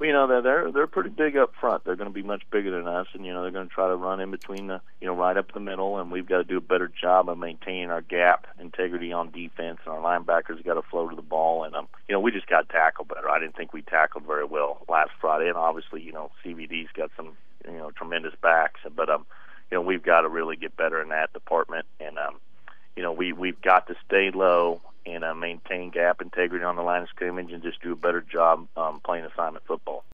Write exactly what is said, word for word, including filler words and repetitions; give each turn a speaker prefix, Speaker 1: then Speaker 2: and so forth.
Speaker 1: Well, you know, they're they're they're pretty big up front. They're going to be much bigger than us, and you know they're going to try to run in between the, you know, right up the middle. And we've got to do a better job of maintaining our gap integrity on defense. And our linebackers got to flow to the ball, and um, you know, we just got to tackle better. I didn't think we tackled very well last Friday, and obviously, you know, C V D's got some, you know, tremendous backs, but um, you know, we've got to really get better in that department, and um, you know, we we've got to stay low and uh, maintain gap integrity on the line of scrimmage and just do a better job um, playing assignment football.